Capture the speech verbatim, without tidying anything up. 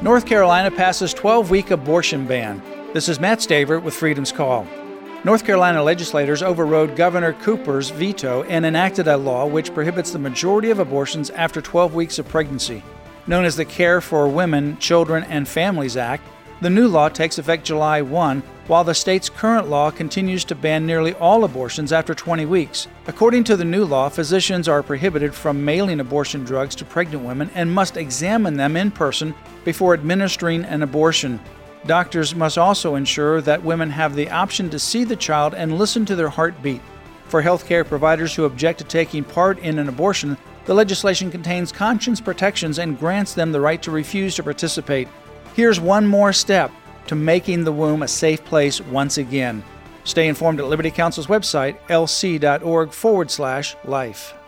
North Carolina passes twelve-week abortion ban. This is Matt Stavert with Freedom's Call. North Carolina legislators overrode Governor Cooper's veto and enacted a law which prohibits the majority of abortions after twelve weeks of pregnancy. Known as the Care for Women, Children, and Families Act, the new law takes effect July first, while the state's current law continues to ban nearly all abortions after twenty weeks. According to the new law, physicians are prohibited from mailing abortion drugs to pregnant women and must examine them in person before administering an abortion. Doctors must also ensure that women have the option to see the child and listen to their heartbeat. For healthcare providers who object to taking part in an abortion, the legislation contains conscience protections and grants them the right to refuse to participate. Here's one more step to making the womb a safe place once again. Stay informed at Liberty Counsel's website, lc.org forward slash life.